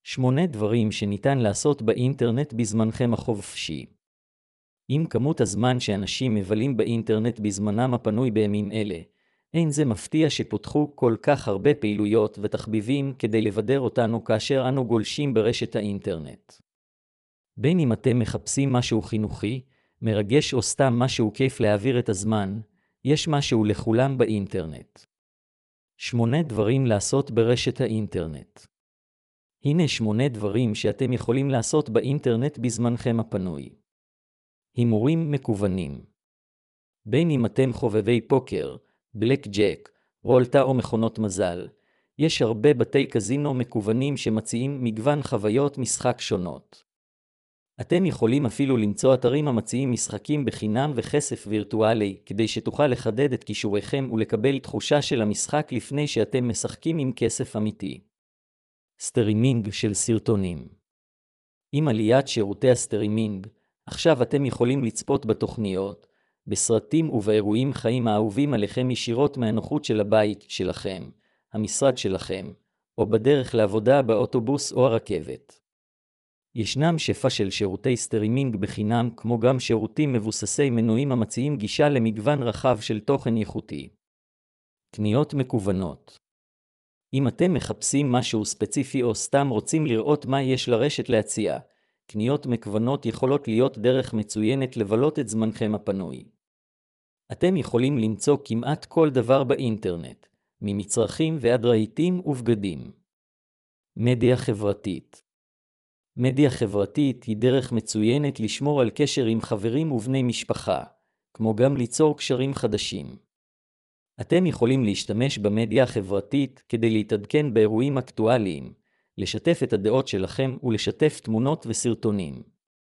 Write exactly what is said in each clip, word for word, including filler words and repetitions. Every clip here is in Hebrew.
שמונה דברים שניתן לעשות באינטרנט בזמנכם החופשי. עם כמות הזמן שאנשים מבלים באינטרנט בזמנם הפנוי בימים אלה, אין זה מפתיע שפותחו כל כך הרבה פעילויות ותחביבים כדי לבדר אותנו כאשר אנו גולשים ברשת האינטרנט. בין אם אתם מחפשים משהו חינוכי, מרגש או סתם משהו כיף להעביר את הזמן, יש משהו לכולם באינטרנט. שמונה דברים לעשות ברשת האינטרנט. הנה שמונה דברים שאתם יכולים לעשות באינטרנט בזמנכם הפנוי. הימורים מקוונים. בין אם אתם חובבי פוקר, בלק ג'ק, רולטה או מכונות מזל, יש הרבה בתי קזינו מקוונים שמציעים מגוון חוויות משחק שונות. אתם יכולים אפילו למצוא אתרים המציעים משחקים בחינם וכסף וירטואלי, כדי שתוכל לחדד את כישוריכם ולקבל תחושה של המשחק לפני שאתם משחקים עם כסף אמיתי. סטרימינג של סרטונים. עם עליית שירותי הסטרימינג, עכשיו אתם יכולים לצפות בתוכניות, בסרטים ובאירועים חיים האהובים עליכם ישירות מהנוחות של הבית שלכם, המשרד שלכם, או בדרך לעבודה באוטובוס או הרכבת. ישנם שפע של שירותי סטרימינג בחינם, כמו גם שירותים מבוססי מנויים המציעים גישה למגוון רחב של תוכן איכותי. קניות מקוונות. אם אתם מחפשים משהו ספציפי או סתם רוצים לראות מה יש לרשת להציע, קניות מקוונות יכולות להיות דרך מצוינת לבלות את זמנכם הפנוי. אתם יכולים למצוא כמעט כל דבר באינטרנט, ממצרכים ועד רהיטים ובגדים. מדיה חברתית. מדיה חברתית היא דרך מצוינת לשמור על קשר עם חברים ובני משפחה, כמו גם ליצור קשרים חדשים. אתם יכולים להשתמש במדיה החברתית כדי להתעדכן באירועים אקטואליים, לשתף את הדעות שלכם ולשתף תמונות וסרטונים.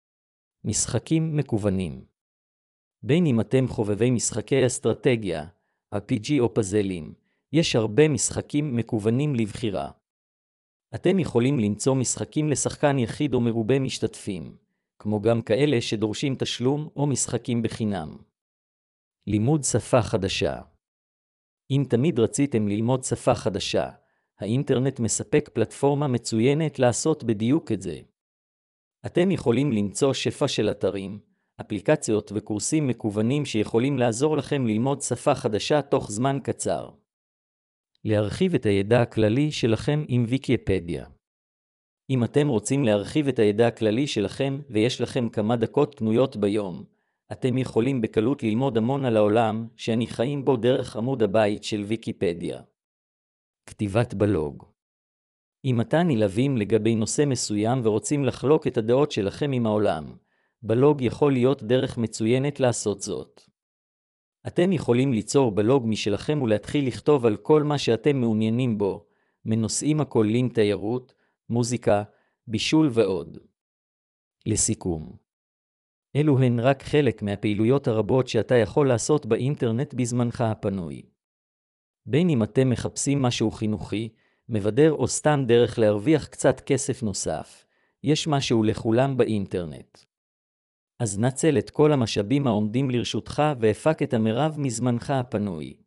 משחקים מקוונים. בין אם אתם חובבי משחקי אסטרטגיה, אר פי ג'י או פאזלים, יש הרבה משחקים מקוונים לבחירה. אתם יכולים למצוא משחקים לשחקן יחיד או מרובה משתתפים, כמו גם כאלה שדורשים תשלום או משחקים בחינם. לימוד שפה חדשה. אם תמיד רציתם ללמוד שפה חדשה, האינטרנט מספק פלטפורמה מצוינת לעשות בדיוק את זה. אתם יכולים למצוא שפע של אתרים, אפליקציות וקורסים מקוונים שיכולים לעזור לכם ללמוד שפה חדשה תוך זמן קצר. להרחיב את הידע הכללי שלכם עם ויקיפדיה. אם אתם רוצים להרחיב את הידע הכללי שלכם ויש לכם כמה דקות פנויות ביום, אתם יכולים בקלות ללמוד המון על העולם שאני חיים בו דרך עמוד הבית של ויקיפדיה. כתיבת בלוג. אם אתם נלהבים לגבי נושא מסוים ורוצים לחלוק את הדעות שלכם עם העולם, בלוג יכול להיות דרך מצוינת לעשות זאת. אתם יכולים ליצור בלוג משלכם ולהתחיל לכתוב על כל מה שאתם מעוניינים בו, מנושאים הכוללים תיירות, מוזיקה, בישול ועוד. לסיכום. אלו הן רק חלק מהפעילויות הרבות שאתה יכול לעשות באינטרנט בזמנך הפנוי. בין אם אתם מחפשים משהו חינוכי, מבדר או סתם דרך להרוויח קצת כסף נוסף, יש משהו לכולם באינטרנט. אז נצל את כל המשאבים העומדים לרשותך והפק את המרב מזמנך הפנוי.